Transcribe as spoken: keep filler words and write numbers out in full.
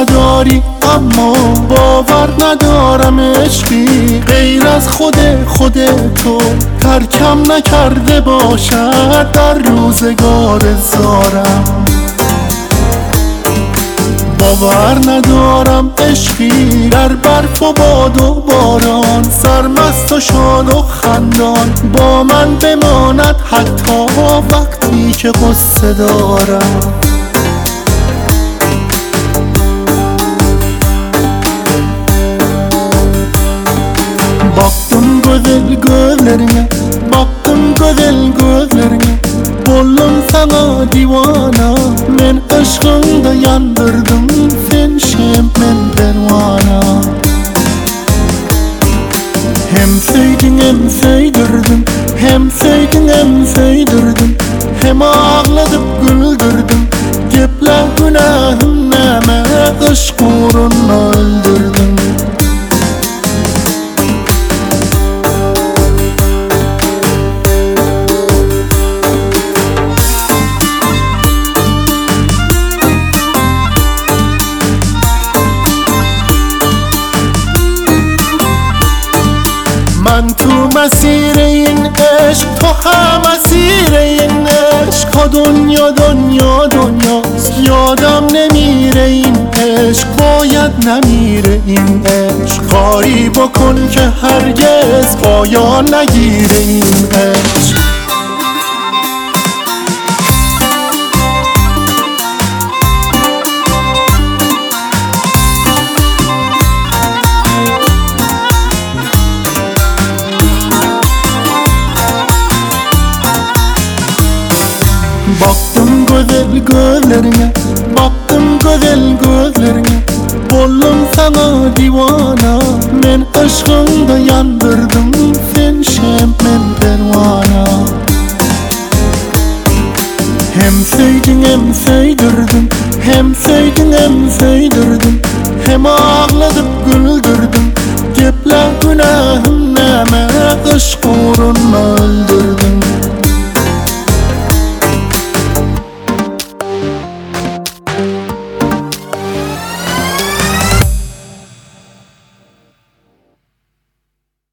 نداری اما باور ندارم عشقی غیر از خود خود تو ترکم نکرده باشد در روزگار زارم. باور ندارم عشقی در برف و باد و باران سرمست و شاد و خندان با من بماند حتی وقتی که قصه دارم. Baktım güzel gözlerine, baktım güzel gözlerine, oldum sana divana, men aşkında yandırdım, sen şemmen pervana. Hem sevdin hem sevdirdin, hem sevdin hem sevdirdin, hem ağladıp güldürdün, gepler günahım neme, aşk uğruna öldürdün. من تو مسیر این عشق تو هم اسیر این عشق ها دنیا دنیا دنیاست یادم نمیره این عشق باید نمیره این عشق کاری بکن که هرگز پایان نگیره این عشق. Baktım güzel gözlerine, baktım güzel gözlerine, oldum sana divana, men aşkında yandırdım, sen şemmen pervana. Hem sevdin hem sevdirdin, hem sevdin hem sevdirdin, hem ağladıp güldürdün, gepler günahım neme, aşk